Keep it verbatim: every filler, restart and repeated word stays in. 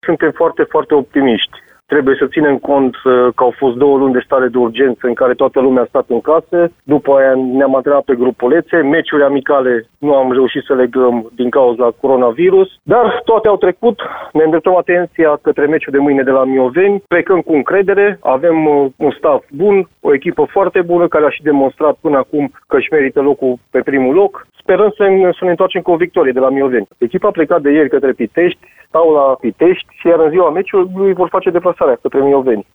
Suntem foarte, foarte optimiști. Trebuie să ținem cont că au fost două luni de stare de urgență în care toată lumea a stat în casă. După aia ne-am antrenat pe grupulețe. Meciuri amicale nu am reușit să legăm din cauza coronavirus. Dar toate au trecut. Ne îndreptăm atenția către meciul de mâine de la Mioveni. Plecăm cu încredere. Avem un staff bun, o echipă foarte bună care a și demonstrat până acum că își merită locul pe primul loc. Sperăm să ne, să ne întoarcem cu o victorie de la Mioveni. Echipa a plecat de ieri către Pitești, stau la Pitești și iar în ziua meciului vor face deplasarea către Mioveni.